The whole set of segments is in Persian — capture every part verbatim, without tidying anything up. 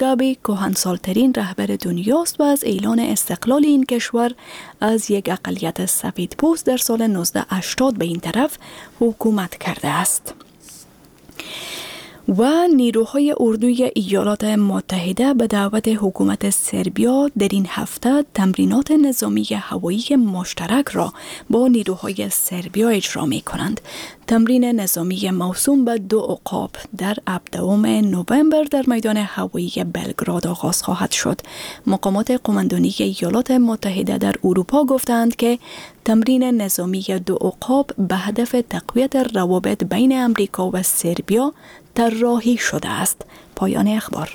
موگابی کهنسالترین رهبر دنیاست و از اعلان استقلال این کشور از یک اقلیت سفیدپوست در سال نوزده هشتاد به این طرف حکومت کرده است. و نیروهای اردوی ایالات متحده به دعوت حکومت سربیا در این هفته تمرینات نظامی هوایی مشترک را با نیروهای سربیا اجرا می کنند. تمرین نظامی موسوم به دو عقاب در هفدهم نوامبر در میدان هوایی بلگراد آغاز خواهد شد. مقامات قماندانی ایالات متحده در اروپا گفتند که تمرین نظامی دو عقاب به هدف تقویت روابط بین امریکا و سربیا طراحی شده است. پایان اخبار.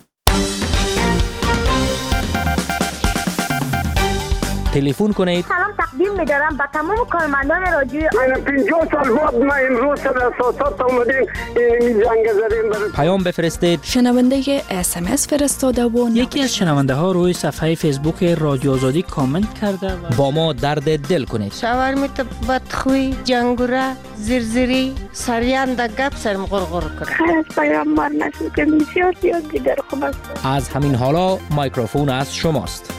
تلفن کنید. سلام تقدیم می‌دارم به تمام کارمندان رادیو. من پنجاه سال بعد ما امروز سر اساسات اومدیم این جنگ زدیم. پیام بفرستید. شنونده اس ام اس فرستاده و یکی از شنونده ها روی صفحه فیسبوک رادیو آزادی کامنت کرده و با ما درد دل کنید. شاورمیت بدخوی، جنگوره، زرزری، سریان در گپ سرم غرغر کنه. خیلی پیامبر نشد که بسیار زیاد دیگر خوب است. از همین حالا میکروفون از شماست.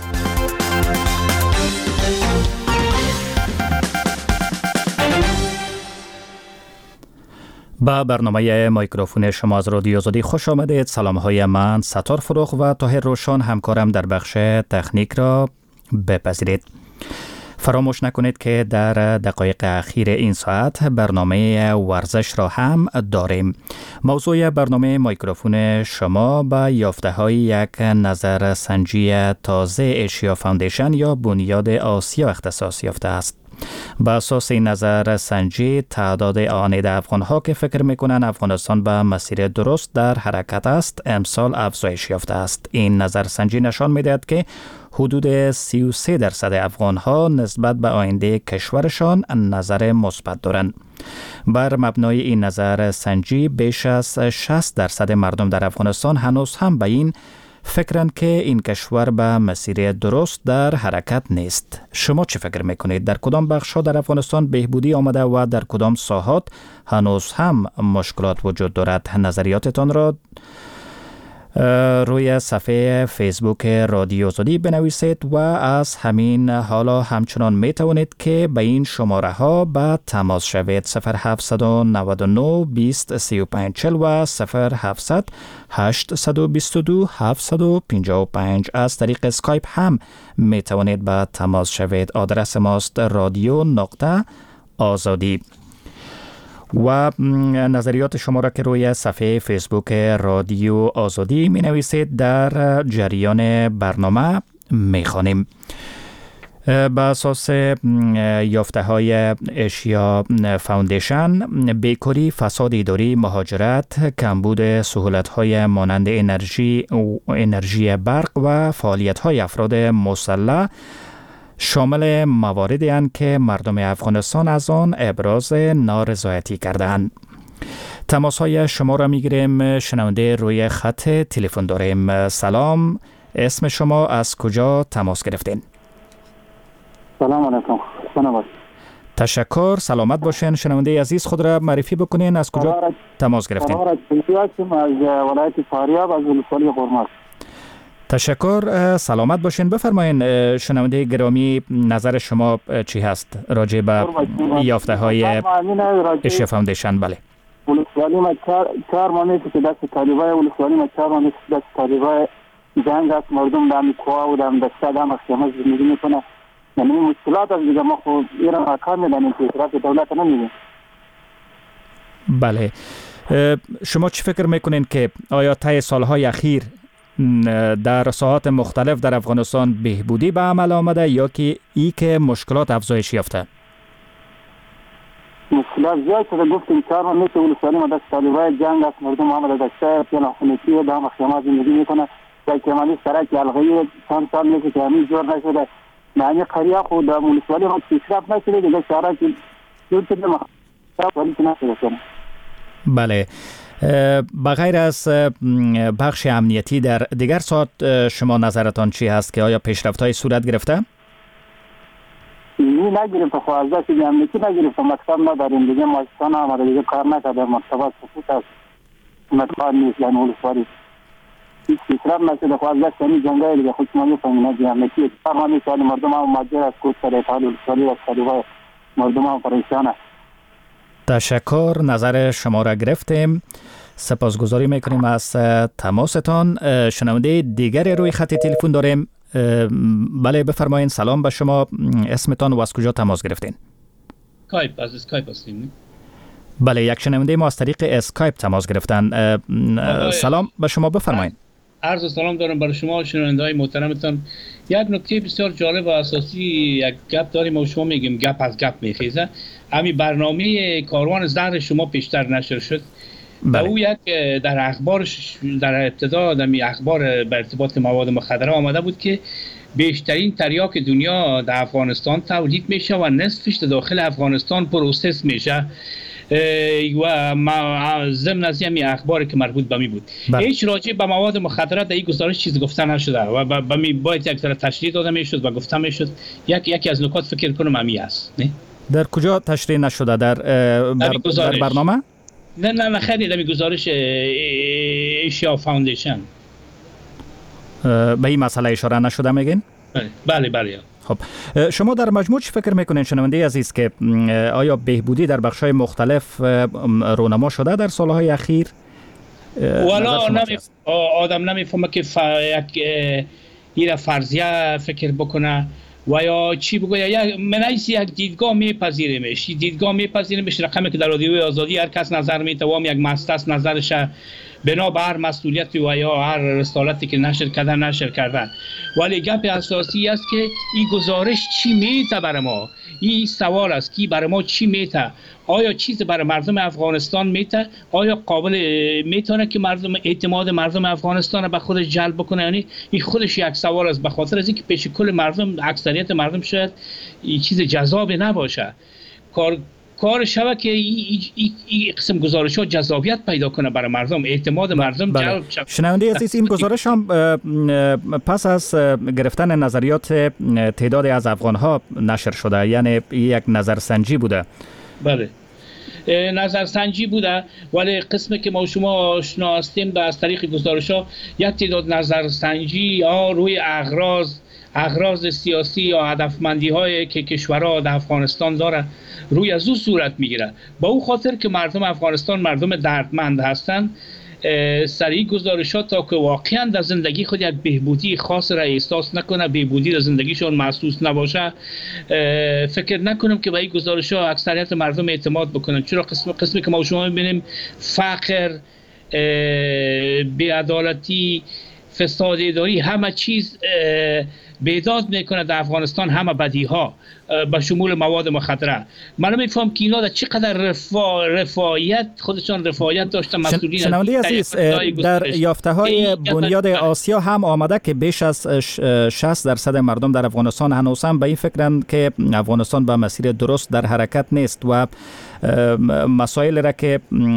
با برنامه میکروفون شما از رادیو آزادی خوش آمدید. سلام های من ستار فروغ و طاهر روشن همکارم در بخش تکنیک را بپذیرید. فراموش نکنید که در دقایق اخیر این ساعت برنامه ورزش را هم داریم. موضوع برنامه میکروفون شما با یافته های یک نظر سنجی تازه ایشیا فاندیشن یا بنیاد آسیا اختصاص یافته است. با اساس این نظر سنجی تعداد آنید افغان‌ها که فکر می‌کنند افغانستان به مسیر درست در حرکت است امسال افزایش یافته است. این نظر سنجی نشان می‌دهد که حدود سی و سه درصد افغان‌ها نسبت به آینده کشورشان نظر مثبت دارند. بر مبنای این نظر سنجی بیش از شصت درصد مردم در افغانستان هنوز هم به این فکرند که این کشور به مسیر درست در حرکت نیست. شما چه فکر میکنید؟ در کدام بخش‌ها در افغانستان بهبودی آمده و در کدام ساحات هنوز هم مشکلات وجود دارد؟ نظریاتتان را روی صفحه فیسبوک رادیو آزادی بنویسید و از همین حالا همچنان می توانید که به این شماره ها به تماس شوید. صفر هفت نه نه بیست سی و پنج چهل و صفر هفت هشت دو دو هفت پنج پنج. از طریق اسکایپ هم می توانید به تماس شوید. آدرس ماست رادیو نقطه آزادی. و نظریات شما را که روی صفحه فیسبوک رادیو آزادی می نویسید در جریان برنامه می خوانیم. با اساس یافته های ایشیا فاندیشن، بیکاری، فساد اداری، مهاجرت، کمبود سهولت های مانند انرژی انرژی برق و فعالیت های افراد مسلح شامل مواردی هستند که مردم افغانستان از آن ابراز نارضایتی کردند. تماس های شما را میگیریم. شنونده روی خط تلفن داریم. سلام، اسم شما، از کجا تماس گرفتین؟ سلام علیکم. سلام. تشکر، سلامت باشین. شنونده عزیز خود را معرفی بکنین، از کجا تماس گرفتین؟ از ولایت فاریاب از ولسوالی قرمز. تشکر، سلامت باشین. بفرمایین شنونده گرامی، نظر شما چی هست راجع به یافته های ایشیا فاندیشن؟ بله. ولسوالی ما چهار چهار ماه که دست طالبای ولسوالی ما چهار ماه که دست طالبای جنگ است. مردم دام کوه و دام دسته دام خیمه زندگی میکنه. یعنی مشکلات از دیگه ما خود ایران آکار میدانیم که اطراف دولت نمیدیم. بله. شما چی فکر میکنین که آیا طی سالهای اخیر در ساحات مختلف در افغانستان بهبودی به عمل آمده یا که ای که مشکلات افزایش یافته؟ مشکلات زیاد شده. گفتیم چهار ماه میشه ولسوالی ما دست طالبای جنگ است. مردم آمده دسته پیلا خونیتی و دام خیمه زندگی میکنه. در کمالی سرک یلغی چند سال میشه که همین جور نشده. معنی قریه خود ولسوالی ما پیشرفت نشده دیگه. شهرها که جور شده ما ولی که نشده کنه. بله. بغیر از بخش امنیتی در دیگر ساعت شما نظرتان چی هست که آیا پیشرفت‌های صورت گرفته؟ نه نگرفته. خوازده که امنیتی نگرفته. مکتب نداریم دیگه. ماستان آمده دیگه کار نکرده. مکتبات سکوت است. مدخان نیست یعنی ولسوالی. هیچ پیشرفت نشده. خب از دست این جنگای دیگه خود شما می‌فهمید دیگه همتی تمامی سال مردم هم ماجر از کوچ سر حال سالی از سالی‌های مردم هم پریشانه. تشکر، نظر شما را گرفتیم. سپاسگزاری میکنیم از تماستان. شنونده دیگری روی خط تلفن داریم. بله بفرمایید. سلام به شما، اسمتان و از کجا تماس گرفتین؟ اسکایپ، از اسکایپ هستیم. بله، یک شنونده ما از طریق اسکایپ تماس گرفتن. سلام به شما، بفرمایید. عرض سلام دارم برای شما شنونده‌های محترمتان. یک نکته بسیار جالب و اساسی یک گپ داریم و شما میگیم گپ از گپ میخیزه. همین برنامه کاروان زهر شما پیشتر نشر شد. بله. و او یک در اخبارش در ابتدا در اخبار به ارتباط مواد مخدره آمده بود که بیشترین تریاک دنیا در افغانستان تولید میشه و نصفش داخل افغانستان پروسس میشه و ضمن از این اخباری که مربوط به می بود. بله. هیچ راجع به مواد مخدره در این گزارش چیز گفته نشده و به می باید یک ذره تشریح داده میشد و گفته میشد. یک یکی از نکات فکر کنم همی است. نه در کجا تشریح نشده؟ در بر... در برنامه؟ نه نه نه خیلی در گزارش ایشیا فاوندیشن به این مسئله اشاره نشده میگین؟ بله بله. خب شما در مجموع چی فکر میکنین شنونده عزیز که آیا بهبودی در بخش‌های مختلف رونما شده در سالهای اخیر؟ والا نمی آدم نمیفهمه که ف... یک ایره فرضیه فکر بکنه و یا چی بگوید. یک منعیس یک دیدگاه میپذیریمش، دیدگاه میپذیریمش رقمی که در رادیوی آزادی هر کس نظر میتوام یک مستس نظرش بنا به هر مسئولیتی و یا هر رسالتی که نشر کرده نشر کرده. ولی گپ اساسی است که این گزارش چی میته برای ما. این سوال است که برای ما چی میته. آیا چیز برای مردم افغانستان میته؟ آیا قابل میتونه که مردم اعتماد مردم افغانستان به خودش جلب بکنه؟ یعنی این خودش یک سوال است، به خاطر از اینکه پیش کل مردم اکثریت مردم شاید این چیز جذاب نباشه. کار کار شود که این قسم گزارش ها جذابیت پیدا کنه برای مردم، اعتماد مردم بله. جلب شود. شنونده عزیز، این گزارش هم پس از گرفتن نظریات تعداد از افغان ها نشر شده، یعنی یک نظرسنجی بوده. بله نظرسنجی بوده، ولی قسمی که ما شما آشنا هستیم از طریق گزارش ها یک تعداد نظرسنجی ها روی اغراض اغراض سیاسی یا هدفمندی هایی که کشورها در افغانستان داره روی از او صورت میگیره. با او خاطر که مردم افغانستان مردم دردمند هستند، سریع گزارشات تا که واقعا در زندگی خود یک بهبودی خاص را احساس نکنه، بهبودی در زندگیشون محسوس نباشه، فکر نکنم که به این گزارشات اکثریت مردم اعتماد بکنن. چرا قسم قسمی که ما شما میبینیم فقر، بی‌عدالتی، فساد اداری، همه چیز بیداد میکنه در افغانستان، همه بدی ها به شمول مواد مخدره. من میفهم که اینا در چقدر رفا... رفاهیت خودشان رفاهیت داشتن. مسئولین شنونده عزیز، در یافته های بنیاد آسیا هم آمده که بیش از شصت درصد مردم در افغانستان هنوز هم به این فکرند که افغانستان به مسیر درست در حرکت نیست و مسائل را که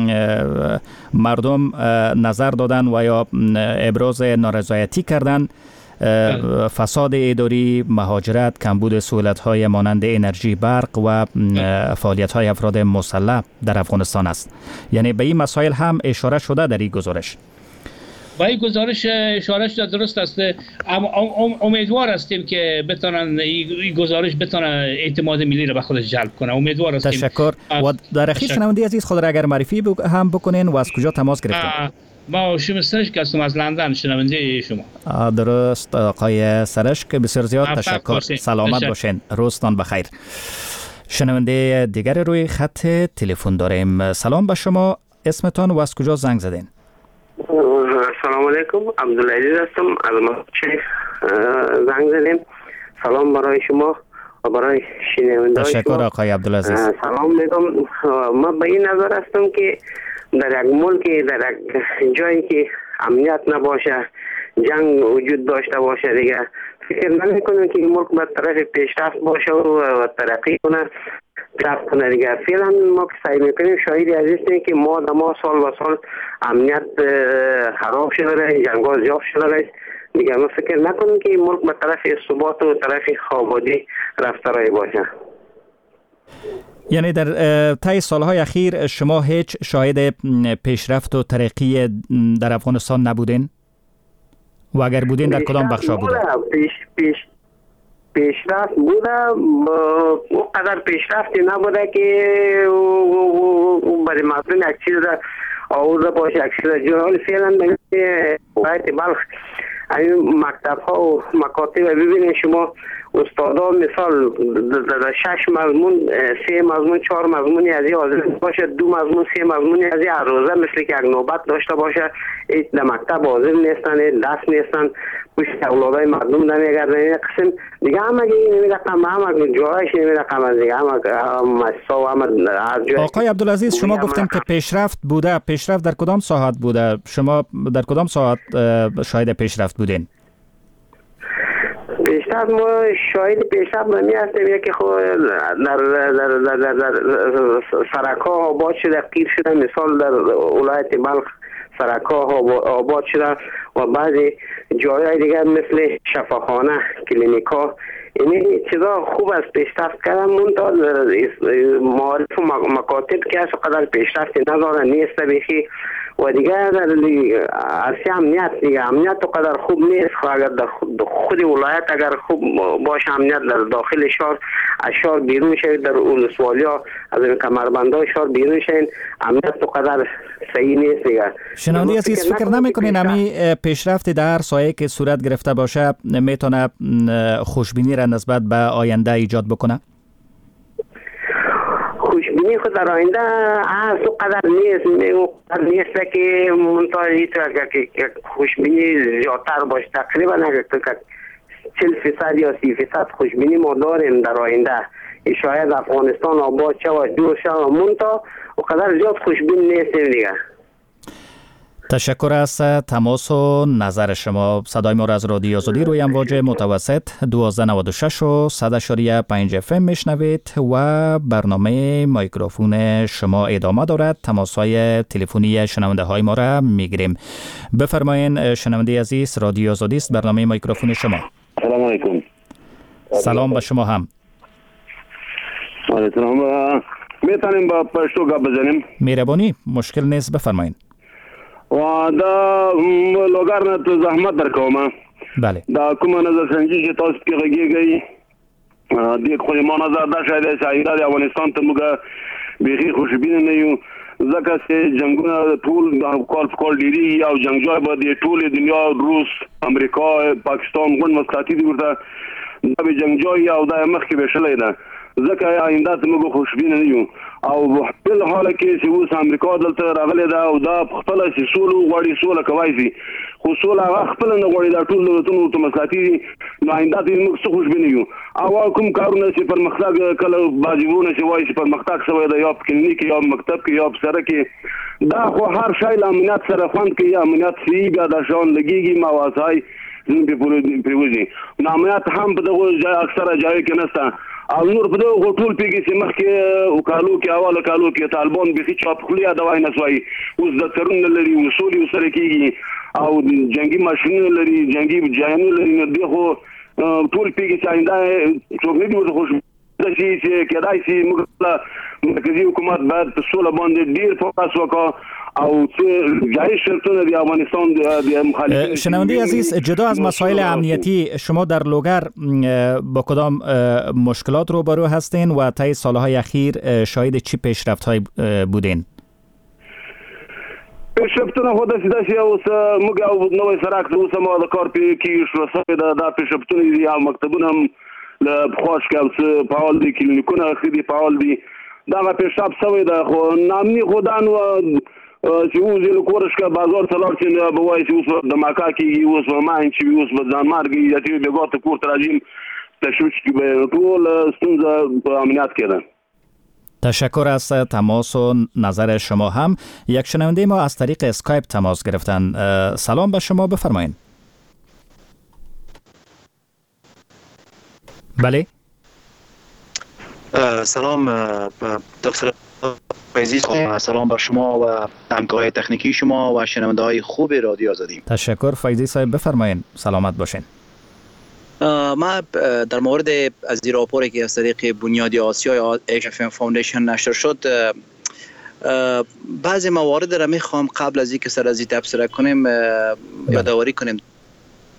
مردم نظر دادن و یا ابراز نارضایتی کردن، فساد اداری، مهاجرت، کمبود سهولت‌های مانند انرژی، برق و فعالیت‌های افراد مسلح در افغانستان است. یعنی به این مسائل هم اشاره شده در این گزارش. با این گزارش اشاره شده، درست است. امیدوار هستیم که بتونن این گزارش بتونه اعتماد ملی را به خودش جلب کنه. امیدوار هستیم. تشکر. و در اخیر شنونده عزیز، خود را اگر معرفی هم بکنین و از کجا تماس گرفتین؟ ما شما سرشک هستم از لندن، شنونده شما. درست آقای سرشک، بسیار زیاد تشکر. سلامت باشین، روزتان بخیر. شنونده دیگر روی خط تلفن داریم. سلام به شما، اسمتان و از کجا زنگ زدین؟ سلام علیکم، عبدالعزیز هستم از مشهد زنگ زدیم. سلام برای شما و برای شنونده شما. تشکر آقای عبدالعزیز. سلام میگم. من به این نظر هستم که در یک ملکی، در یک جایی که امنیت نباشه، جنگ وجود داشته باشه، دیگه فکر نمی کنم که این ملک به طرف پیشرفت باشه و ترقی کنه، پیشرفت کنه. دیگه فعلا ما که سعی میکنیم شاهدی عزیز هستیم که ما در ما سال و سال امنیت خراب شده راه، جنگ‌ها زیاد شده راه. دیگه ما فکر نکنم که این ملک به طرف ثبات و طرف خوابادی رفته راه باشه. یعنی در طی سالهای اخیر شما هیچ شاهد پیشرفت و ترقی در افغانستان نبودین؟ و اگر بودین در کدام بخشا بوده؟ پیش پیش پیشرفت بوده، او قدر پیشرفتی نبوده که برای مردم یک چیز را آورده باشه، یک چیز را جوال. فعلا به ولایت بلخ این مکتب ها و مکاتب ببینید شما، استادا مثال در شش مضمون، سه مضمون، چهار مضمونی از این حاضر باشه، دو مضمون، سه مضمونی از این هر روزه مثل که یک نوبت داشته باشه، ایت در مکتب حاضر نیستن، دست نیستن، پشت اولادای مردم نمیگردن. این قسم دیگه همه این رقم همه جایش این رقم دیگه همه مسا و همه هر جای. آقای عبدالعزیز شما گفتیم که پیشرفت بوده، پیشرفت در کدام ساحت بوده؟ شما در کدام ساحت شاهد پیشرفت بودین؟ پیشرفت ما شاهد پیشرفت نمی هستیم. یکی خود در در در در, در سرکا آباد شده، قیر شده، مثال در ولایت بلخ سرکا آباد شده و بعضی جای دیگر مثل شفاخانه، کلینیکا، این چیزا خوب است پیشرفت کردن. منتها معارف و مکاتب که از قدر پیشرفتی نداره نیست بیخی و دیگه در عرصه امنیت دیگه امنیت تو قدر خوب نیست. اگر در خود ولایت اگر خوب باشه امنیت در داخل شهر، از شهر بیرون شوید، در ولسوالیا از این کمربندای شهر بیرون شوید، امنیت تو قدر صحیح نیست دیگه. شنونده عزیز فکر نمیکنین امی پیشرفت در سایه که صورت گرفته باشه میتونه خوشبینی را نسبت به آینده ایجاد بکنه؟ خوشبینی خود در آینده از او قدر نیست، او قدر نیست که منتظری که خوشبینی زیادتر باشه. تقریبا چهل فیصد یا سی فیصد خوشبینی ما داریم در آینده. شاید افغانستان آباد شود، جور شود، منتها او قدر زیاد خوشبین نیستیم دیگه. تشکر از تماس و نظر شما. صدای ما را از رادیو آزادی روی امواج متوسط دوازده نود و شش و صد اشاری پنج اف ام میشنوید و برنامه میکروفون شما ادامه دارد. تماس های تلفنی شنونده های ما را میگیریم. بفرمایید شنونده عزیز، رادیو آزادی است، برنامه میکروفون شما. سلام علیکم. سلام به شما هم. سلام. میتونیم با پشتو گپ بزنیم؟ مهربانی، مشکل نیست، بفرمایید. و دا لوګر نه ته زحمت درکوم. بله. دا کومه نظر سنجي چې تاسو کې غږیږي د خو ما نظر دا شاید سایدا د افغانستان ته موږ بيخي خوشبینه نه یو، ځکه چې جنگونه ټول د کال کال ډیری او جنگجوی به د ټول دنیا، روس، امریکا، پاکستان غون مستعدی دي ورته دا به جنگجوی او د مخ کې بشلې ده، ځکه آینده ته موږ خوشبینه نه یو. او په حال کې چې اوس امریکا دلته راغلی دا او دا خپل چې سولو غواړي سوله کوي سي، خو سوله هغه خپل نه غواړي، دا ټول دولتونو ته مسلطي دي. نو آینده ته موږ څه خوشبینه یو. او کوم کارونه چې پرمختګ کله واجبونه چې وایي چې پرمختګ شوی دی، یا په کلینیک یا مکتب کې یا په سره کې، دا خو هر شی له امنیت سره خوند کوي. امنیت سی بیا د شان لګيږي مواسای زموږ په پریوزي. نو امنیت هم په دغه ځای اکثره ځای کې نشته. او نور په دغه ټول پیږي چې مخکې وکالو کې اواله کالو کې طالبان به هیڅ چاپ خلی ادوای نه سوي، اوس د ترون لري وصولي سره کېږي او جنگي ماشینونه لري، جنگي جایانو لري. نو دغه ټول پیږي چې آینده څوک نه دی ورته خوش شي چې کېدای شي موږ مرکزي حکومت باید په سوله باندې ډیر فوکس وکړي او څه جای شرطونه دی افغانستان د مخالفین. شنونده عزیز، جدا از مسائل امنیتی شما در لوگر با کدام مشکلات روبرو هستین و طی سالهای اخیر شاهد چی پیشرفت‌های بودین؟ پیشرفتونه خو داسې داسې اوس موږ او نوی سرک اوس ما د کار کې شروع شوی دا دا پیشرفتونه دي او مکتبونه هم له پخوا څخه فعال دي، کلینیکونه ښه دي فعال دي. دغه پیشرفت شوی ده، خو نامني خو دا نو چې اوس له کورش کا بازار ته لاړ شي به وایي چې اوس د ماکا کېږي، اوس به ماین چې اوس به ځان مارګي چې به ګوت کور ته راځي تشویش کې به ټول ستونزه په امنیت کې ده. تشکر از تماس و نظر شما هم. یک شنونده ما از طریق اسکایپ تماس گرفتن. سلام به شما، بفرمایید. بله. سلام دکتر فیضی، سلام بر شما و همکارای تکنیکی شما و شنونده های خوب رادیو آزادی. تشکر فیضی صاحب، بفرمایید. سلامت باشین. ما در مورد از این راپوری که از طریق بنیاد آسیا یا ایش اف ام فاوندیشن نشر شد بعضی موارد را میخوام قبل از اینکه سر از این تبصره کنیم یادآوری کنیم.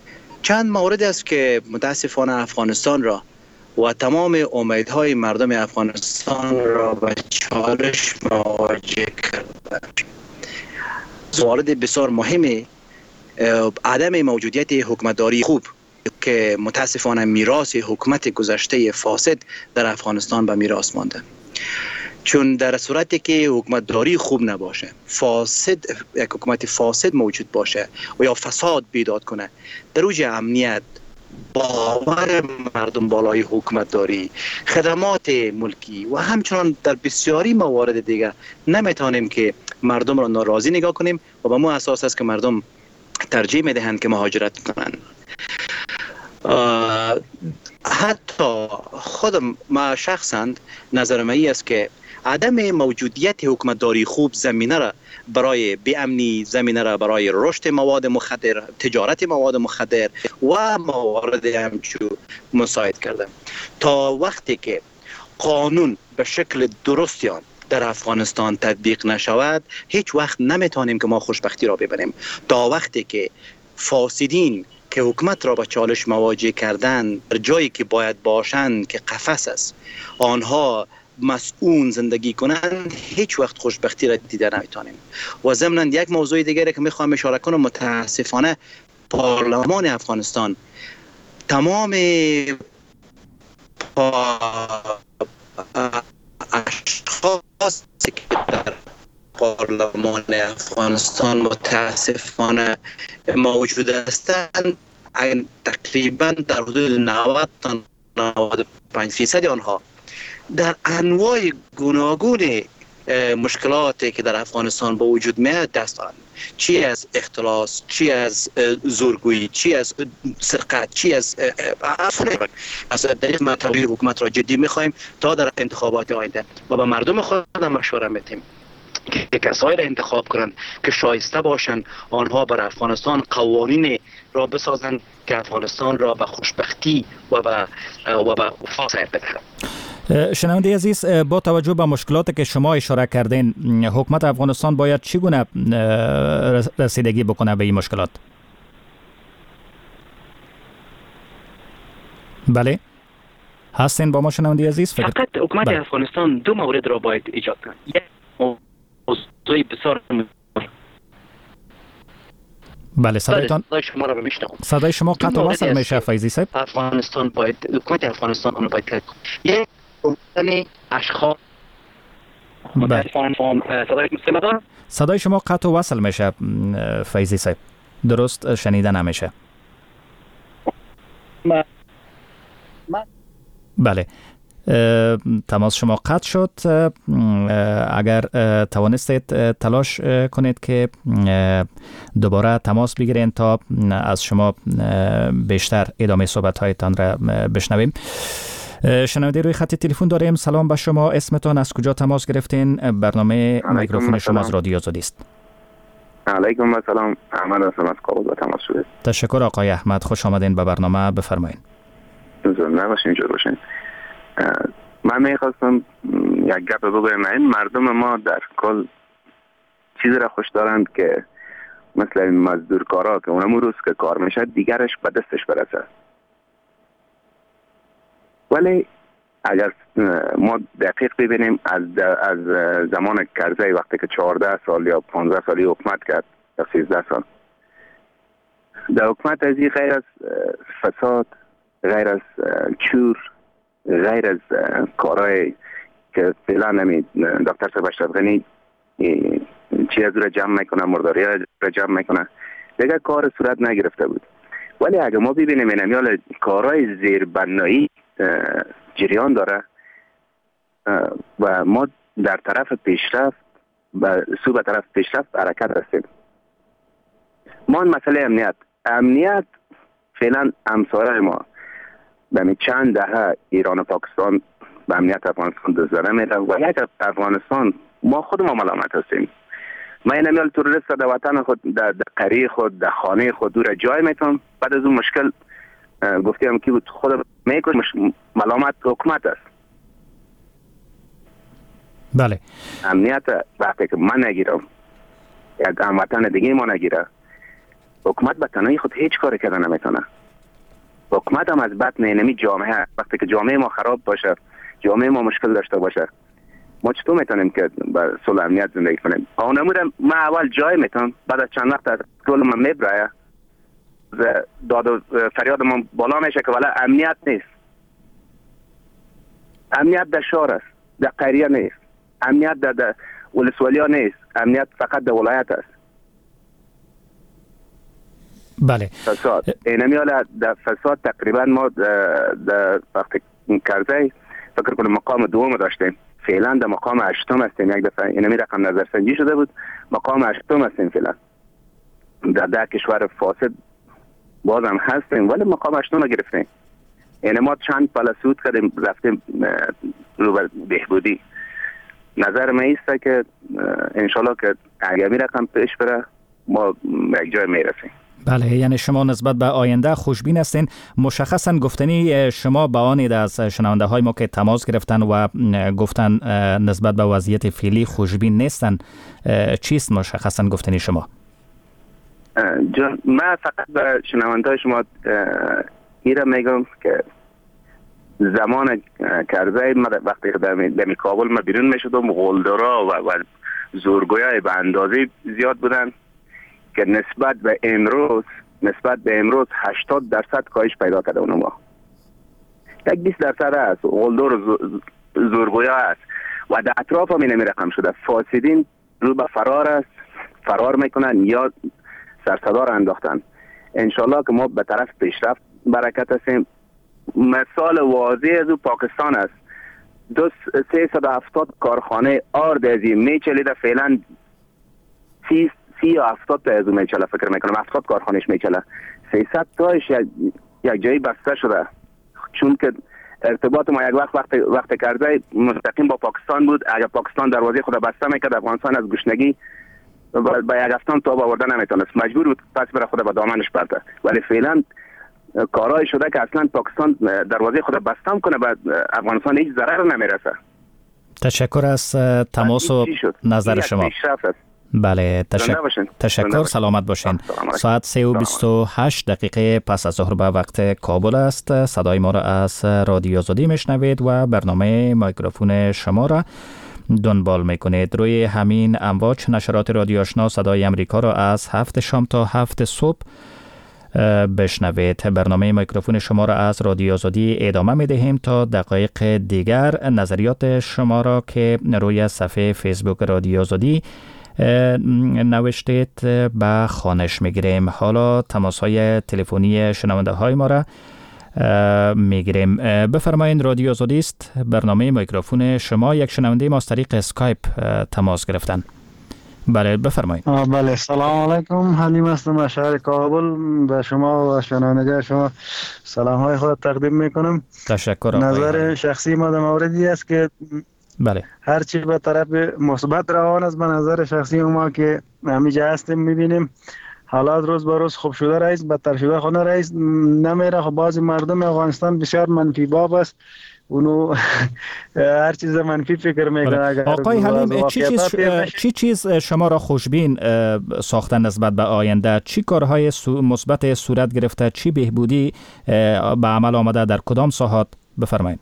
چند مورد است که متاسفانه افغانستان را و تمام امیدهای مردم افغانستان را به چالش مواجه کرده. موارد بسیار مهمی عدم موجودیت حکومتداری خوب که متاسفانه میراث حکومت گذشته فاسد در افغانستان به میراث مانده. چون در صورتی که حکومتداری خوب نباشه، فاسد یک حکومت فاسد موجود باشه و یا فساد بیداد کنه، در اوج امنیت، باور مردم بالای حکومتداری، خدمات ملکی و همچنان در بسیاری موارد دیگر نمیتونیم که مردم را ناراضی نگاه کنیم و به ما اساس است که مردم ترجیح میدهند که مهاجرت کنند. حتی خودم ما شخصا نظر من است که عدم موجودیت حکومتداری خوب زمینه را برای بی‌امنی، زمینه را برای رشد مواد مخدر، تجارت مواد مخدر و موارد همچو مساعد کرده. تا وقتی که قانون به شکل درستی آن در افغانستان تطبیق نشود، هیچ وقت نمیتونیم که ما خوشبختی را ببریم. تا وقتی که فاسدین که حکومت را به چالش مواجه کردن در جایی که باید باشند که قفس است، آنها مسئول زندگی کنند، هیچ وقت خوشبختی را دیده نمیتونیم. و ضمناً یک موضوع دیگری که میخوام اشاره کنم، متاسفانه پارلمان افغانستان تمام اشخاصی که در پارلمان افغانستان متاسفانه موجود هستند تقریبا در حدود نود تا نود و پنج فیصد آنها در انواع گوناگون مشکلاتی که در افغانستان با وجود میاد دست دارند. چی از اختلاس، چی از زورگویی، چی از سرقت، چی از افراد. از در این تغییر حکومت را جدی میخوایم تا در انتخابات آینده و به مردم خودم مشوره میدیم که کسایی را انتخاب کنند که شایسته باشند، آنها بر افغانستان قوانین را بسازند که افغانستان را به خوشبختی و به و به فاصله بدهند. شنونده عزیز، با توجه به مشکلاتی که شما اشاره کردین، حکومت افغانستان باید چگونه رسیدگی بکنه به این مشکلات؟ بله هستین با ما شنونده عزیز؟ فقط حکومت بله. افغانستان دو مورد را باید ایجاد کنه. یک موضوع بسیار بله صدایتان صدای شما را بشنوم. صدای شما قطع وصل میشه فیضی صاحب. افغانستان باید حکومت افغانستان اون باید کنه. یک گفتن اشخاص بله. صدای مستمر صدای شما قطع وصل میشه فیضی صاحب، درست شنیده نمیشه. ما بله تماس شما قطع شد. اگر توانستید تلاش کنید که دوباره تماس بگیرین تا از شما بیشتر ادامه صحبت هایتان را بشنویم. شنونده روی خط تلفن داریم. سلام به شما، اسمتان، از کجا تماس گرفتین؟ برنامه میکروفون شما از رادیو آزادی است. علیکم السلام، احمد هستم از کابل با تماس شده. تشکر آقای احمد، خوش آمدین به برنامه، بفرمایید. زنده باشین، جور باشین. من میخواستم یک گپ بگویم. این مردم ما در کل چیزی را خوش دارند که مثل این مزدورکارا که اونم روز که کار میشه دیگرش به دستش برسه. ولی اگر ما دقیق ببینیم از از زمان کرزی وقتی که چهارده سال یا پانزده سالی حکومت کرد یا سیزده سال، در حکومت از این غیر از فساد، غیر از چور، غیر از کارهای که فعلا نمی دکتر صاحب اشرف غنی چی از را جمع میکنه، مرداری را جمع میکنه، دیگه کار صورت نگرفته بود. ولی اگه ما ببینیم این امیال کارهای زیربنایی جریان داره و ما در طرف پیشرفت و سو به طرف پیشرفت حرکت هستیم. ما مسئله امنیت امنیت فعلا همسایه ما به چند دهه ایران و پاکستان به امنیت افغانستان دست زده میده و یک افغانستان ما خود ما ملامت هستیم. ما این امیال تروریست در وطن خود، در قریه خود، در خانه خود دور جای میتونم، بعد از اون مشکل گفتیم که خود میکنم ملامت حکومت است. بله امنیت وقتی که من نگیرم یک هموطن دیگه ما نگیره، حکومت به تنهایی خود هیچ کاری کردن نمیتونه. حکومت هم از بطن اینمی جامعه هست. وقتی که جامعه ما خراب باشه، جامعه ما مشکل داشته باشه، ما چطور میتونیم که با صلح امنیت زندگی کنیم؟ اون نمودم ما اول جای میتونم، بعد از چند وقت از رول ما میبرایه، داد و فریاد ما بالا میشه که ولی امنیت نیست. امنیت در شهر است، در قریه نیست. امنیت در, در ولسوالی ها نیست. امنیت فقط در ولایت است. بله. فساد اینمی حالا در فساد تقریبا ما در وقت کرزی فکر کنم مقام دوم داشتیم، فعلا در مقام هشتم هستیم. یک دفعه اینمی رقم نظرسنجی شده بود، مقام هشتم هستیم فعلا. در ده کشور فاسد بازم هستیم ولی مقام هشتم رو گرفتیم. یعنی ما چند پله صعود کردیم رفتیم رو به بهبودی. نظر من ایسته که انشالله که اگر می رقم پیش بره ما یک جای می رسیم. بله، یعنی شما نسبت به آینده خوشبین هستین. مشخصا گفتنی شما با آنید از شنونده های ما که تماس گرفتن و گفتن نسبت به وضعیت فعلی خوشبین نیستن، چیست مشخصا گفتنی شما؟ من فقط به شنونده های شما ایره میگم که زمان کرزی وقتی که در کابل ما بیرون میشدم، غولدرا و, و زورگویای به اندازه زیاد بودن که نسبت به امروز نسبت به امروز هشتاد درصد کاهش پیدا کرده اونم ما. یک بیست درصد است غولدر و زورگویا است و در اطراف هم اینمی رقم شده. فاسدین رو به فرار است، فرار میکنن یا سرصدا را انداختن. انشالله که ما به طرف پیشرفت برکت هستیم. مثال واضح از پاکستان است. دو سیصد و هفتاد کارخانه آرد ازی میچلیده، فعلا سی سی یا هفتاد تا از میچله، فکر میکنم هفتاد کارخانهش میچله، سیصد تاش یک جایی بسته شده. چون که ارتباط ما یک وقت وقت وقت کرده مستقیم با پاکستان بود. اگر پاکستان دروازه خود بسته میکرد، افغانستان از گشنگی با یک هفتان تا آورده نمیتونست، مجبور بود پس بره خود با دامنش برده. ولی فعلا کارهای شده که اصلا پاکستان دروازه خود بسته کنه، بعد افغانستان هیچ ضرر نمیرسه. تشکر از تماس و نظر شما. بله، تشکر. تشکر. سلامت باشین. ساعت سه و بیست و هشت دقیقه پس از ظهر به وقت کابل است. صدای ما را از رادیو آزادی میشنوید و برنامه میکروفون شما را دنبال میکنید. روی همین امواج نشرات رادیو آشنا صدای امریکا را از هفت شام تا هفت صبح بشنوید. برنامه میکروفون شما را از رادیو آزادی ادامه میدهیم تا دقایق دیگر. نظریات شما را که روی صفحه فیسبوک رادیو آزادی نوشتید به خوانش میگیریم. حالا تماس های تلفنی شنونده های ما را میگیریم. بفرمایید، رادیو آزادی است، برنامه میکروفون شما. یک شنونده ما از طریق اسکایپ تماس گرفتن. بله، بفرمایید. بله، سلام علیکم. حلیم هستم از شهر کابل. به شما و شنونده شما سلام های خود تقدیم میکنم. تشکر. نظر شخصی ما در موردی است که بله، هر چی به طرف مثبت روان است. به نظر شخصی ما که همیشه هستیم میبینیم حالات روز به روز خوب شده رئیس، بدتر شده خونه رئیس نمیره. خب بعضی مردم افغانستان بسیار منفی باب است، اونو هر چیز منفی فکر میکنه. آقای حلیم، چی چیز چی چیز شما را خوشبین ساخته نسبت به آینده؟ چی کارهای مثبت صورت گرفته؟ چی بهبودی به عمل آمده در کدام ساحات؟ بفرمایید.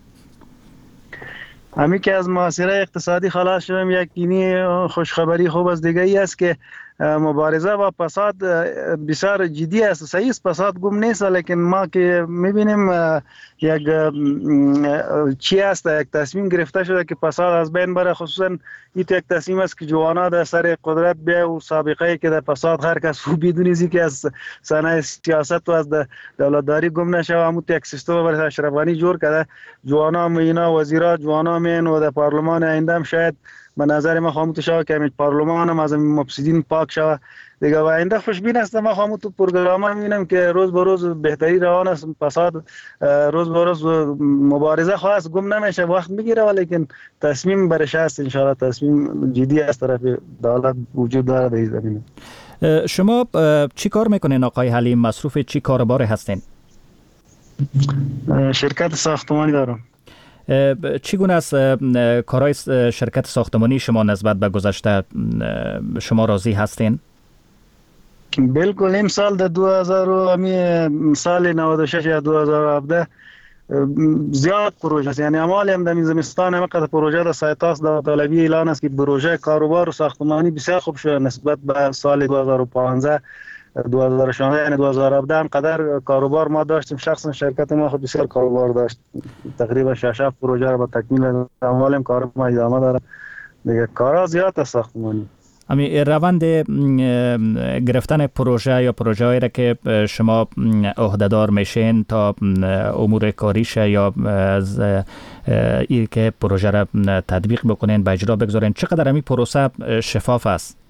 همین که از محاصره اقتصادی خلاص شدیم، یک اینی خوشخبری خوب از دیگه ای است که مبارزه با فساد بسیار جدی است. صحیح است، فساد گم نیست، لیکن ما که میبینیم یک چی است، یک تصمیم گرفته شده که فساد از بین بره. خصوصا این یک تصمیم است که جوانا در سر قدرت بیا و سابقه که در فساد هر کس خوب بدونیزی که از صحنه سیاست و از دولتداری گم نشه و همون یک سیستم بر اشرفانی جور کرده. جوانا مینا وزیرا جوانا مین و در پارلمان آینده شاید به نظر ما خاموش شود که همین پارلمان هم از مفسدین پاک شود دیگه. و آینده خوشبین هستم. ما خاموش تو پروگرام ها میبینم که روز به روز بهتری روان است. فساد روز به روز مبارزه خواست گم نمیشه، وقت میگیره، ولیکن تصمیم برش هست. انشاءالله تصمیم جدی از طرف دولت وجود داره در این زمینه. شما چی کار میکنین آقای حلیم؟ مصروف چی کاربار هستین؟ شرکت ساختمانی دارم. چگونه است کارهای شرکت ساختمانی شما نسبت به گذشته؟ شما راضی هستین؟ بالکل امسال در دو هزار و سال نود و شش یا دو هزار و هفده زیاد پروژه است. یعنی اعمال هم در این زمستان هم قطع پروژه در سایتاس داوطلبی اعلان است که پروژه کاروبار و ساختمانی بسیار خوب شده نسبت به سال دو هزار و پانزده دو هزار و شانزده یعنی دو هزار و هفده هم قدر کاروبار ما داشتیم. شخصا شرکت ما خود بسیار کاروبار داشت، تقریبا شش هفت پروژه را با تکمیل اعمال هم کار ما ادامه داره. دیگه کارا زیاد است ساختمانی. امی روند گرفتن پروژه یا پروژه هایی را که شما عهدهدار میشین تا امور کاریش یا از این که پروژه را تطبیق بکنین به اجرا بگذارین، چقدر امی پروسه شفاف است؟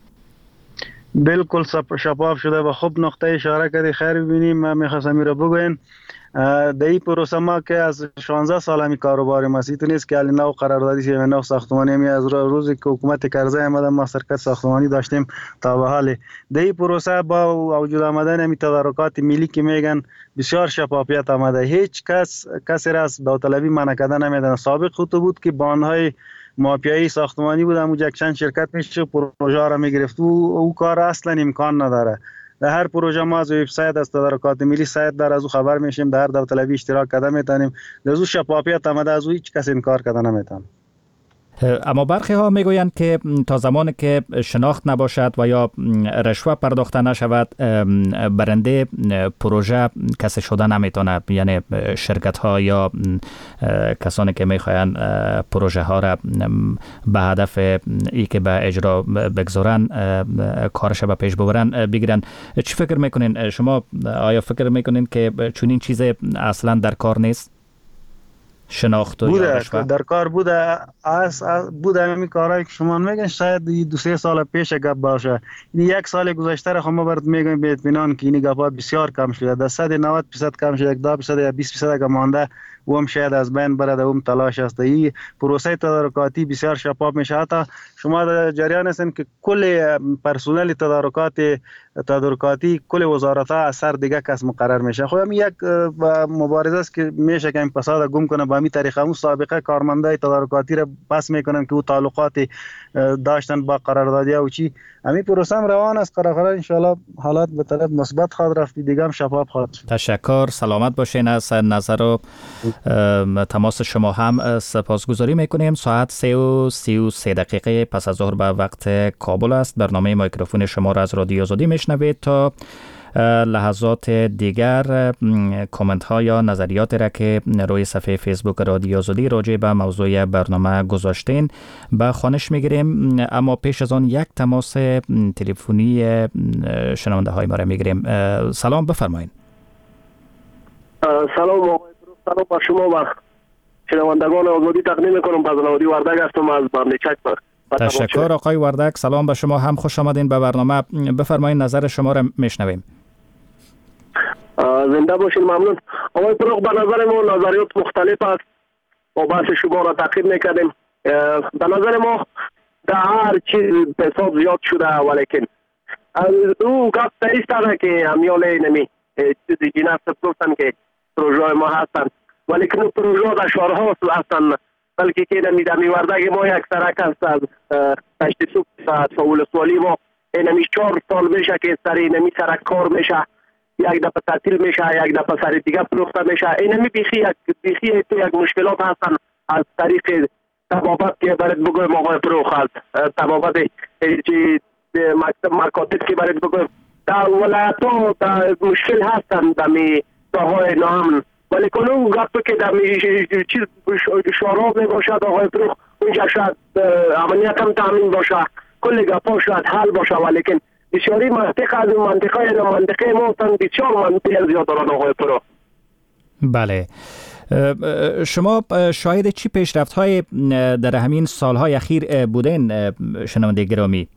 بالکل شفاف شده و خوب نقطه اشاره کردی. خیر ببینیم من میخواستم این را بگوین در این پروسه ما که از شانزده سال همی کاروبار ما است، نیست که نو قراردادی شه نو ساختمانی همی از روزی که حکومت کرزی آمده ما شرکت ساختمانی داشتیم تا به حال. در این پروسه با وجود آمدن همی تدارکات ملی که میگن بسیار شفافیت آمده. هیچ کس کسی را از داوطلبی منع کردن نمیدن. سابق خود بود که باندهای مافیایی ساختمانی بود همون جکشن شرکت میشه پروژه را میگرفت و او کار اصلا امکان نداره. در هر پروژه ما از وبسایت از تدارکات ملی سایت در از او خبر میشیم، در هر داوطلبی اشتراک کرده میتونیم. در از او شفافیت آمده، از او هیچ کس انکار کرده نمیتونه. اما برخی ها میگویند که تا زمانی که شناخت نباشد و یا رشوه پرداخته نشود برنده پروژه کسی شده نمیتونه، یعنی شرکت ها یا کسانی که میخواین پروژه ها را به هدف ای که به اجرا بگذارن کارش به پیش ببرن بگیرن. چی فکر میکنین شما؟ آیا فکر میکنین که چنین چیز اصلا در کار نیست؟ شناخت بوده در کار بوده از بوده همین کارهایی که شما میگن شاید دو سه سال پیش گپ باشه. این یک سال گذشته را ما برات میگم به اطمینان که این گپا بسیار کم شده، در صد و نود درصد کم شده، ده درصد یا بیست درصد که مانده و هم شاید از بین بره. دوم تلاش است. این پروسه تدارکاتی بسیار شفاف میشه. حتی شما در جریان هستین که کل پرسنل تدارکات تدارکاتی کل وزارت ها از سر دیگه کس مقرر میشه. خب هم یک مبارزه است که میشه که این فساد گم کنه. با همین طریقه اون سابقه کارمندای تدارکاتی را پس میکنن که او تعلقات داشتن با قراردادی و چی. همین پروسه هم روان است. قرار ان شاء الله حالات به طرف مثبت خواهد رفت، دیگه هم شفاف خواهد شد. تشکر، سلامت باشین. از نظر و تماس شما هم سپاسگزاری میکنیم. ساعت سه و سی و سه دقیقه پس از ظهر به وقت کابل است. برنامه مایکروفون شما را از رادیو آزادی میشنوید. تا لحظات دیگر کامنت ها یا نظریات را که روی صفحه فیسبوک رادیو آزادی راجع به موضوع برنامه گذاشتین به خوانش میگیریم. اما پیش از آن یک تماس تلفنی شنونده های ما را میگیریم. سلام، بفرمایید. سلام سلام با شما و شنوندگان آزادی تقدیم میکنم. فضل‌آبادی وردک هستم از بندچک. تشکر آقای وردک. سلام به شما هم، خوش آمدین به برنامه. بفرمایید نظر شما را میشنویم. زنده باشین. ممنون. آقای فروغ، به نظر ما نظریات مختلف است و بحث شما را تعقیب میکردیم. به نظر ما در هر چیز فساد زیاد شده، ولیکن او گفت ایستانه که همیاله نمی چیزی جناس پروستن که پروژه ما هستن، ولیکن پروژه در شهرها هستن، بلکه که نمی در میوردگ ما یک سرک هست از تشت سوک فاول سوالی ما نمی چهار سال میشه که سری نمی سرک کار میشه، یک دفعه تعطیل میشه، یک دفعه سری دیگه پروخته میشه. این نمی بیخی یک بیخی تو یک مشکلات هستن از طریق تبابت که برد بگویم آقای پروخ هست، تبابت چی مکتب مکاتب که برد بگویم در ولایت ها در مشکل هستن در می ساهای نامن، ولی کنون گفت که در می چیز شاراب می باشد آقای پروخ اونجا شاید امنیت هم تامین باشه، کل گفت شاید حل باشه، ولی کن بسیاری منطقه از منطقه منطقه ما بسیار منطقه زیاد دارن آقای پروخ. بله، شما شاهد چی پیشرفت های در همین سالهای اخیر بودین شنونده گرامی؟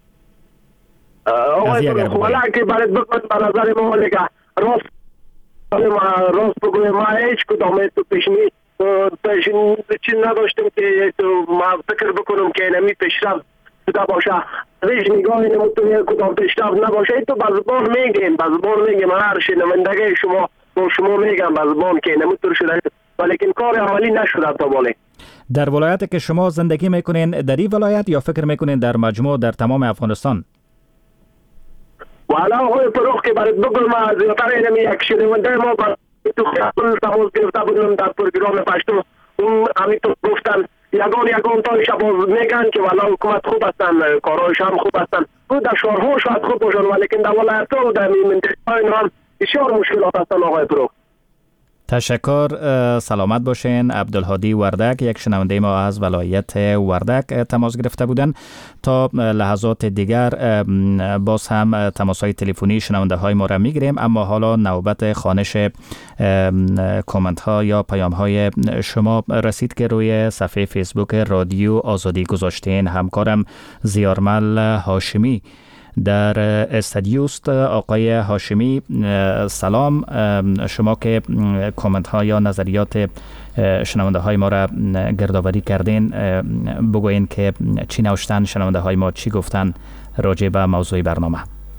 آقای پروخ ولی که برد بکنم به نظر ما لگه راست راست بگویم ما هیچ کدام تو پیشنی پیشنی چیز نداشتیم که ما فکر بکنم که نمی پیشرفت شده باشه، ریش نگاه نمتونی کدام پیشرفت نباشه. تو بزبان میگیم بزبان میگیم هر شنوندگی شما با شما میگم بزبان که نمتون شده، ولیکن کار عملی نشده تا بالی. در ولایت که شما زندگی میکنین در این ولایت یا فکر میکنین در مجموع در تمام افغانستان؟ و الان آقای فروغ که برات بگم ما زیادتر اینم یک شنونده ما با تو خیابون تماس گرفته بودم در پروگرام پشتو، اون همینطور گفتن یگان یگان تایش باز میگن که والا حکومت خوب هستن، کارایش هم خوب هستن. تو در شهرها شاید خوب باشن ولیکن در ولایت‌ها و در منطقه‌ها هم بسیار مشکلات هستن آقای فروغ. تشکر، سلامت باشین. عبدالهادی وردک، یک شنونده ما از ولایت وردک تماس گرفته بودن. تا لحظات دیگر باز هم تماس‌های تلفنی شنونده های ما را میگیریم، اما حالا نوبت خوانش کامنت ها یا پیام های شما رسید که روی صفحه فیسبوک رادیو آزادی گذاشتین. همکارم زیارمل هاشمی در استودیوست. آقای هاشمی سلام، شما که کامنت ها یا نظریات شنونده های ما را گردآوری کردین، بگوین که چی نوشتن شنونده های ما، چی گفتن راجع به موضوع برنامه.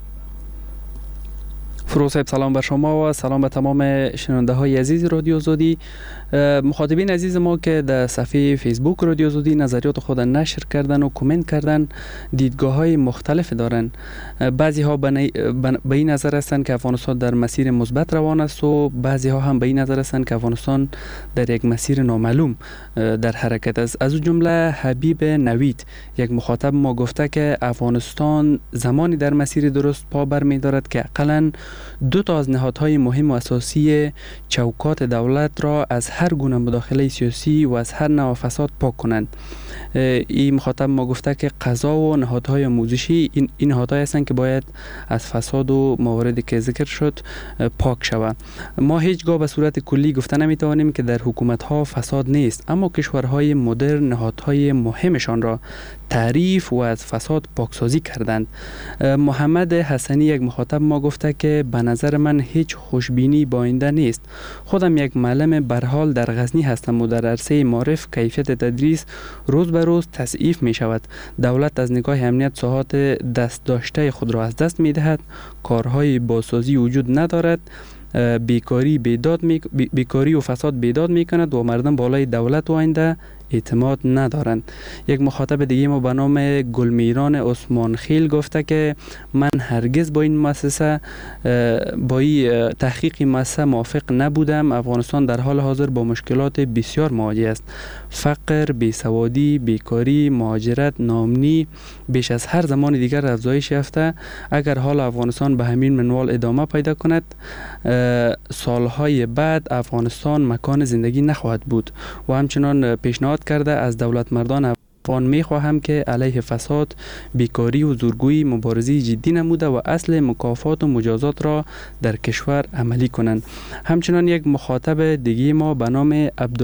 فروغ صاحب سلام بر شما و سلام به تمام شنونده های عزیز رادیو آزادی. مخاطبین عزیز ما که در صفحه فیسبوک رادیو آزادی نظریات خود نشر کردن و کامنت کردن، دیدگاه های مختلف دارن. بعضی ها به این نظر هستند که افغانستان در مسیر مثبت روان است و بعضی ها هم به این نظر هستند که افغانستان در یک مسیر نامعلوم در حرکت است. از اون جمله حبیب نوید، یک مخاطب ما، گفته که افغانستان زمانی در مسیر درست پا برمی‌دارد که حداقل دو تا از نهادهای مهم و اساسی چوکات دولت را از هر گونه مداخله سیاسی و از هر نوع فساد پاک کنند. این مخاطب ما گفته که قضا و نهادهای آموزشی این این نهادهایی هستند که باید از فساد و مواردی که ذکر شد پاک شود. ما هیچگاه به صورت کلی گفته نمیتوانیم که در حکومت‌ها فساد نیست، اما کشورهای مدرن نهادهای مهمشان را تعریف و از فساد پاکسازی کردند. محمد حسنی، یک مخاطب ما، گفته که به نظر من هیچ خوشبینی با آینده نیست. خودم یک معلم برحال در غزنی هستم و در عرصه معرف کیفیت تدریس روز به روز تضعیف می شود. دولت از نگاه امنیت ساحات دست داشته خود را از دست می دهد. کارهای بازسازی وجود ندارد. بیکاری بیداد می... بیکاری و فساد بیداد می کند و مردم بالای دولت و آینده اعتماد ندارند. یک مخاطب دیگه ما به نام گلمیران عثمان خیل گفته که من هرگز با این مؤسسه با این تحقیق مؤسسه موافق نبودم. افغانستان در حال حاضر با مشکلات بسیار مواجه است. فقر، بیسوادی، بیکاری، مهاجرت، ناامنی بیش از هر زمان دیگر افزایش یافته. اگر حال افغانستان به همین منوال ادامه پیدا کند، سالهای بعد افغانستان مکان زندگی نخواهد بود. و همچنان پیشنهاد کرده از دولت مردان افغان می خواهم که علیه فساد، بیکاری و زورگویی مبارزه جدی نموده و اصل مکافات و مجازات را در کشور عملی کنند. همچنان یک مخاطب دیگه ما به نام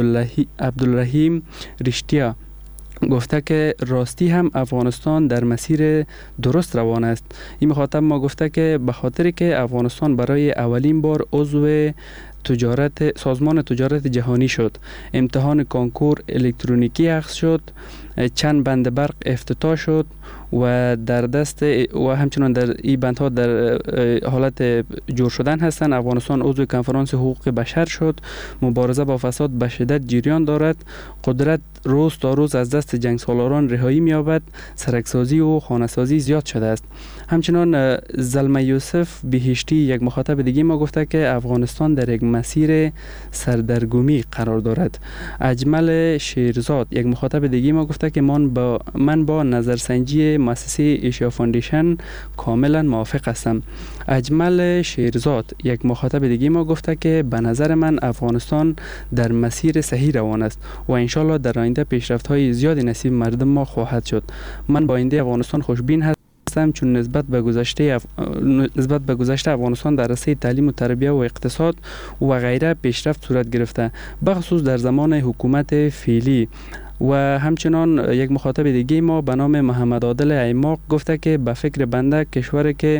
عبدالرحیم رشتیا گفته که راستی هم افغانستان در مسیر درست روان است. این مخاطب ما گفته که به خاطر که افغانستان برای اولین بار عضو تجارت سازمان تجارت جهانی شد، امتحان کنکور الکترونیکی اخذ شد، چند بند برق افتتاح شد و در دست و همچنان در این بندها در حالت جور شدن هستند. افغانستان عضو کنفرانس حقوق بشر شد. مبارزه با فساد به شدت جریان دارد. قدرت روز تا روز از دست جنگ سالاران رهایی می‌یابد. سرکسازی و خانه‌سازی زیاد شده است. همچنان زلمه یوسف بهشتی، یک مخاطب دیگه ما، گفته که افغانستان در یک مسیر سردرگمی قرار دارد. اجمل شیرزاد، یک مخاطب دیگه ما، گفته که من با من با نظرسنجی مؤسسه ایشیا فاندیشن کاملا موافق هستم. اجمل شیرزاد، یک مخاطب دیگه ما، گفته که به نظر من افغانستان در مسیر صحیح روان است و انشالله در آینده پیشرفت‌های زیادی نصیب مردم ما خواهد شد. من با آینده افغانستان خوشبین هستم چون نسبت به گذشته اف... نسبت به گذشته افغانستان در راسته تعلیم و تربیت و اقتصاد و غیره پیشرفت صورت گرفته، بخصوص در زمان حکومت فعلی. و همچنان یک مخاطب دیگه ما به نام محمد عادل ایماق گفته که به فکر بنده کشوری که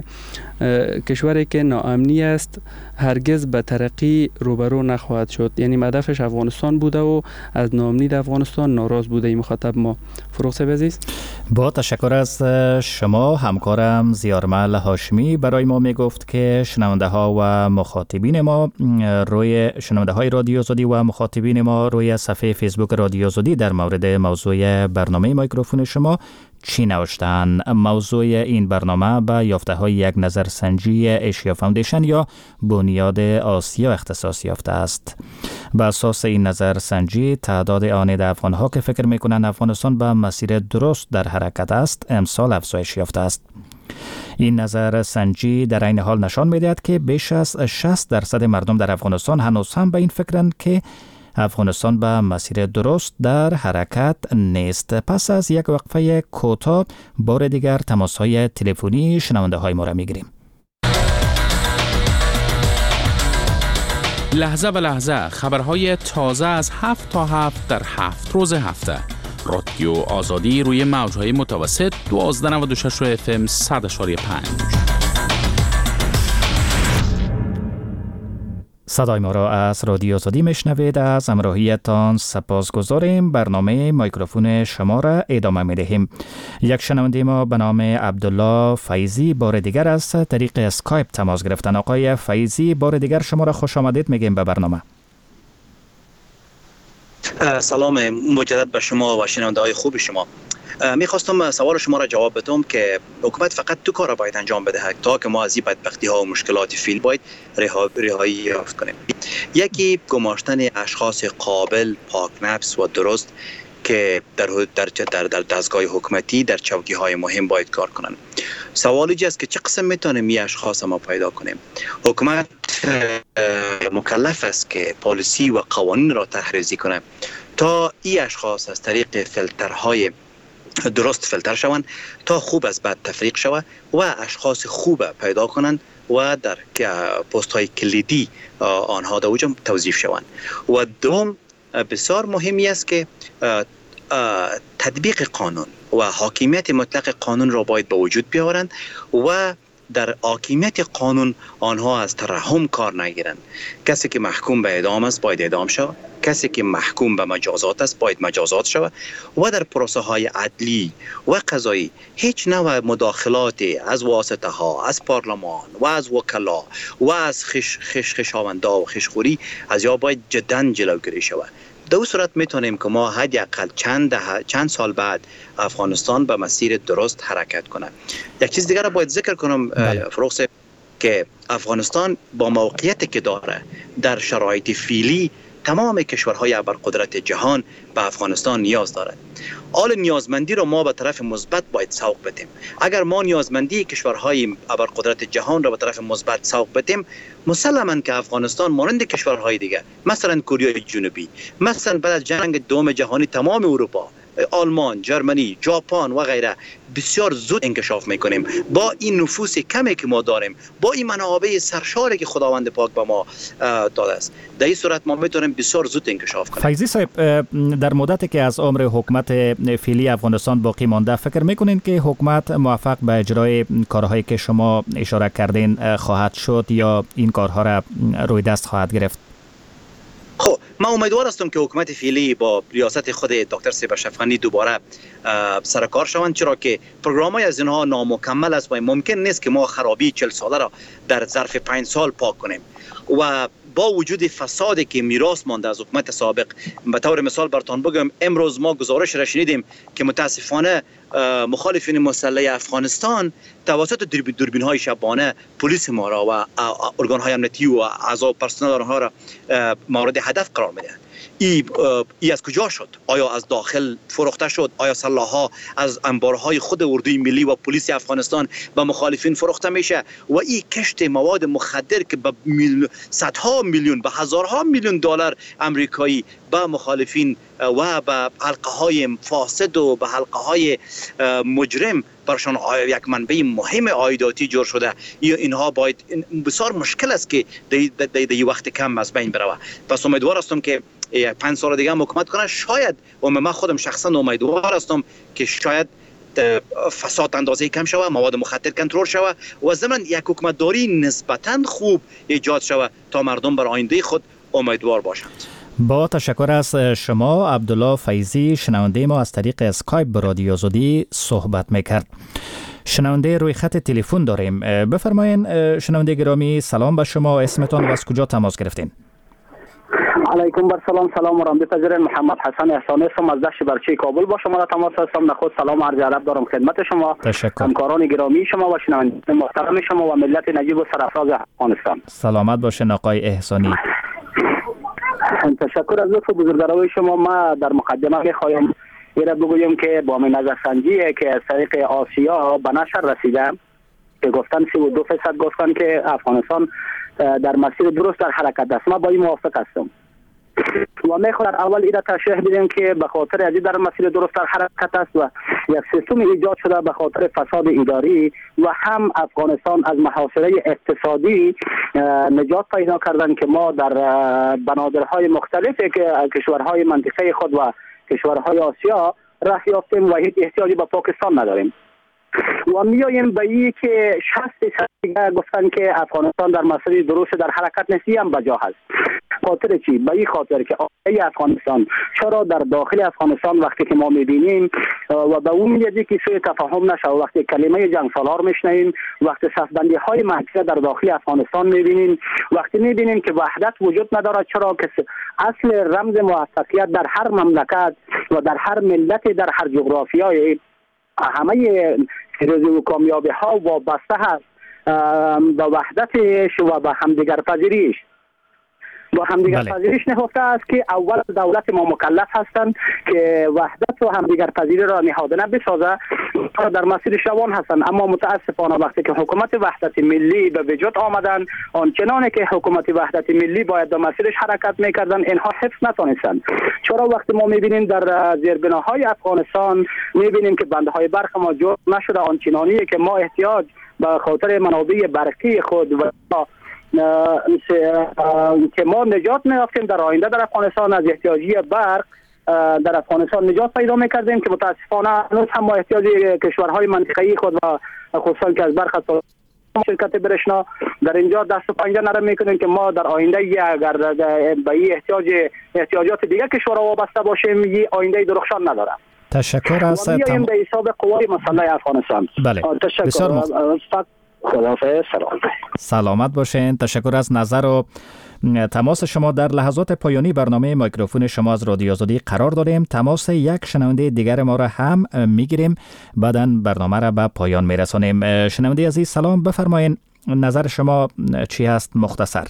کشوری که ناامنی است هرگز به ترقی روبرو نخواهد شد. یعنی هدفش افغانستان بوده و از ناامنی در افغانستان ناراض بوده. این مخاطب ما. فروغ صاحب عزیز، با تشکر از شما. همکارم زیارمل هاشمی برای ما می گفت که شنونده ها و مخاطبین ما روی شنونده های رادیو آزادی و مخاطبین ما روی صفحه فیسبوک رادیو آزادی در مورد موضوع برنامه مایکروفون شما چی نوشتند. موضوع این برنامه به یافته های یک نظرسنجی ایشیا فاندیشن یا بنیاد آسیا اختصاص یافته است. بر اساس این نظرسنجی تعداد آن افغان ها که فکر میکنند افغانستان به مسیر درست در حرکت است امسال افزایش یافته است. این نظر سنجی در این حال نشان می‌دهد که بیش از شصت درصد مردم در افغانستان هنوز هم به این فکرند که افغانستان به مسیر درست در حرکت نیست. پس از یک وقفه کوتاه بار دیگر تماس‌های تلفنی شنونده‌های ما را می‌گیریم. لحظه به لحظه خبرهای تازه از هفت تا هفت در هفت روز هفته. رادیو آزادی روی موجهای متوسط دوازده نود و شش اف ام صد و پنج. صدای ما را از رادیو آزادی میشنوید. از همراهیتان سپاسگزاریم. برنامه میکروفون شما را ادامه میدهیم. یک شنونده ما به نام عبدالله فیضی بار دیگر از طریق اسکایپ تماس گرفتن. آقای فیضی بار دیگر شما را خوش آمدید میگیم به برنامه. سلام مجدد به شما و شنونده های خوب شما. میخواستم سوال شما را جواب بدم که حکومت فقط دو کار باید انجام بده تا که ما از این بدبختی ها و مشکلات فیل باید رهایی یافت کنیم. یکی گماشتن اشخاص قابل، پاک نفس و درست که در در در, در دستگاه حکومتی در چوکی های مهم باید کار کنند. سوال اینجاست است که چه قسم میتونیم این اشخاص ما پیدا کنیم؟ حکومت مکلف است که پالیسی و قوانین را تحریزی کنه تا این اشخاص از طریق فیلترهای درست فیلتر شوند تا خوب از بد تفریق شود و اشخاص خوب پیدا کنند و در پست های کلیدی آنها در اوجا توظیف شوند. و دوم بسیار مهمی است که تطبیق قانون و حاکمیت مطلق قانون را باید به وجود بیاورند و در حاکمیت قانون آنها از ترحم کار نگیرند. کسی که محکوم به اعدام است باید اعدام شود، کسی که محکوم به مجازات است باید مجازات شود و در پروسه های عدلی و قضایی هیچ نوع مداخلات از واسطه ها، از پارلمان و از وکلا و از خش خش خشاوندا و خشخوری از یا باید جدا جلوگیری شود. در صورت میتونیم که ما حداقل چند چند سال بعد افغانستان به مسیر درست حرکت کنه. یک چیز دیگر را باید ذکر کنم فروغ صاحب که افغانستان با موقعیتی که داره در شرایط فعلی تمام کشورهای ابرقدرت جهان به افغانستان نیاز دارد. حال نیازمندی را ما به طرف مثبت باید سوق بدیم. اگر ما نیازمندی کشورهای ابرقدرت جهان را به طرف مثبت سوق بدیم، مسلماً که افغانستان مانند کشورهای دیگر مثلا کره جنوبی، مثلا بعد از جنگ دوم جهانی تمام اروپا، آلمان، جرمنی، ژاپن و غیره بسیار زود انکشاف میکنیم. با این نفوس کمی که ما داریم، با این منابع سرشاری که خداوند پاک به ما داده است، در این صورت ما میتونیم بسیار زود انکشاف کنیم. فیضی صاحب، در مدتی که از عمر حکومت فعلی افغانستان باقی مانده، فکر میکنین که حکومت موفق به اجرای کارهایی که شما اشاره کردین خواهد شد یا این کارها را روی دست خواهد گرفت؟ خب من امیدوار هستم که حکومت فعلی با ریاست خود دکتر سیبش افغانی دوباره سر کار شوند، چرا که پروگرام‌های از اینها نامکمل است و ممکن نیست که ما خرابی چهل ساله را در ظرف پنج سال پاک کنیم. و با وجود فسادی که میراث مانده از حکومت سابق، به طور مثال براتون بگم امروز ما گزارش را شنیدیم که متاسفانه مخالفین مسلح افغانستان توسط دوربین‌های شبانه پلیس ما را و ارگان‌های امنیتی و اعضا پرسنل آنها را مورد هدف قرار می‌دهند. ای, ای از کجا شد؟ آیا از داخل فروخته شد؟ آیا سلاح‌ها از انبارهای خود اردوی ملی و پلیس افغانستان به مخالفین فروخته میشه؟ و این کشت مواد مخدر که به میل... صدها میلیون به هزارها میلیون دلار آمریکایی به مخالفین و به حلقه‌های فاسد و به حلقه‌های مجرم برشان یک منبع مهم عایداتی جور شده. اینها باید بسیار مشکل است که در این وقت کم از بین بروه. پس امیدوار هستم که پنج سال دیگه حکومت کنه. شاید و من خودم شخصا امیدوار هستم که شاید فساد اندازه کم شود، مواد مخدر کنترل شود و ضمن یک حکومتداری نسبتاً خوب ایجاد شود تا مردم بر آینده خود امیدوار باشند. با تشکر از شما. عبدالله فیضی شنونده ما از طریق اسکایپ به رادیو آزادی صحبت میکرد. شنونده روی خط تلفن داریم. بفرمایین شنونده گرامی، سلام به شما، اسمتان و از کجا تماس گرفتین؟ علیکم بر سلام سلام و رحمت پذیرین. محمد حسن احسانی هستم از دشت برچی کابل با شما را تماس هستم. نخود سلام عرض ادب دارم خدمت شما، همکاران گرامی شما و شنوندگان محترم شما و ملت نجیب و سرفراز افغانستان. سلامت باشین آقای احسانی. تشکر از لطف بزرگواری شما. ما در مقدمه میخوایم ایره بگویم که با نظرسنجی که از طریق آسیا به نشر رسیده که گفتن سی و دو فیصد گفتن که افغانستان در مسیر درست در حرکت است. ما با این موافق هستم و میخوام اول ایره تشریح بدیم که به خاطر ازی در مسیر درست در حرکت است و یک سیستم ایجاد شده به خاطر فساد اداری و هم افغانستان از محاصره اقتصادی نجات پیدا کردن که ما در بنادرهای مختلفی که کشورهای منطقه خود و کشورهای آسیا راه یافتیم و هیچ احتیاجی به پاکستان نداریم و میاییم به این که شصت درصد گفتن که افغانستان در مسیر درست در حرکت نیستی هم بجا هست. خاطر چی؟ به این خاطر که آقای افغانستان چرا در داخل افغانستان وقتی که ما میبینیم و به اون میادی که سوی تفاهم نشه، وقتی کلمه جنگ سالار میشنیم، وقتی صفبندی های منطقه در داخل افغانستان میبینیم، وقتی میبینیم که وحدت وجود نداره، چرا که اصل رمز موفقیت در هر مملکت و در هر ملت در هر جغرافیای همه پیروزی و کامیابی ها وابسته هست به وحدتش و به همدیگر پذیریش. با همدیگر بله. پذیریش نهفته است که اول دولت ما مکلف هستند که وحدت و همدیگر پذیری را نهادینه بسازه، در مسیرش روان هستند. اما متاسفانه وقتی که حکومت وحدت ملی به وجود آمدن، آنچنانی که حکومت وحدت ملی باید در مسیرش حرکت میکردن اینها حفظ نتونستند. چرا وقتی ما میبینیم در زیربناهای افغانستان میبینیم که بندهای برق ما جور نشده، آنچنانی که ما احتیاج به خاطر منابع برقی خود و که ما نجات میافتیم در آینده در افغانستان از احتیاجی برق در افغانستان نجات پیدا میکردیم که متاسفانه هنوز هم ما احتیاجی کشورهای منطقه‌ای خود و خصوصا که از برق شرکت برشنا در اینجا دست و پنجه نرم میکنیم که ما در آینده اگر به این احتیاج احتیاجات دیگه کشورها وابسته باشیم این آینده درخشان نداره. تشکر از تم... به حساب قوای مسلح افغانستان. بله. تشکر م... خداحافظ. سلام. سلامت باشین. تشکر از نظر و تماس شما. در لحظات پایانی برنامه میکروفون شما از رادیو آزادی قرار داریم. تماس یک شنونده دیگر ما را هم میگیریم، بعداً برنامه را به پایان میرسانیم. شنونده عزیز سلام، بفرمایین نظر شما چی هست مختصر؟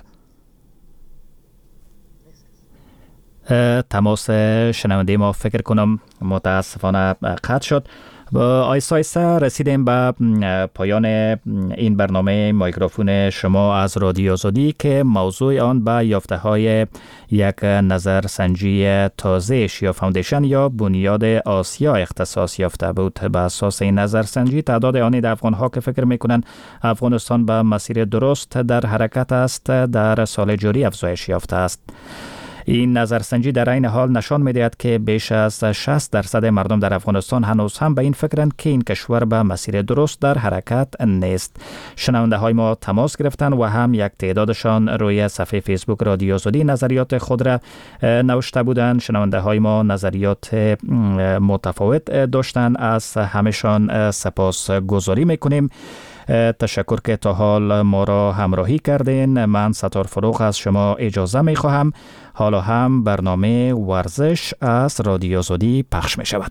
تماس شنونده ما فکر کنم متاسفانه قطع شد. آیسته آیسته رسیدیم به پایان این برنامه میکروفون شما از رادیو آزادی که موضوع آن به یافته های یک نظرسنجی تازه شیا فاوندیشن یا بنیاد آسیا اختصاص یافته بود. به اساس این نظرسنجی تعداد آن افغان ها که فکر میکنن افغانستان به مسیر درست در حرکت است در سال جاری افزایش یافته است. این نظرسنجی در این حال نشان می‌دهد که بیش از شصت درصد مردم در افغانستان هنوز هم به این فکرند که این کشور به مسیر درست در حرکت نیست. شنونده های ما تماس گرفتند و هم یک تعدادشان روی صفحه فیسبوک رادیو آزادی نظریات خود را نوشته بودند. شنونده های ما نظریات متفاوت داشتند. از همشان سپاس گذاری میکنیم. تشکر که تا حال ما را همراهی کردین. من ستار فروغ از شما اجازه می خواهم. حالا هم برنامه ورزش از رادیو آزادی پخش می شود.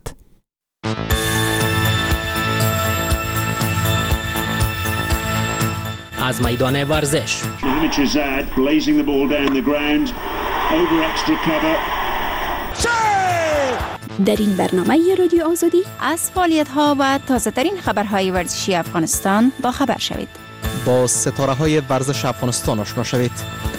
از میدان ورزش در این برنامه رادیو آزادی از فعالیت‌ها و تازه‌ترین خبرهای ورزشی افغانستان با خبر شوید. با ستاره‌های ورزش افغانستان آشنا شوید.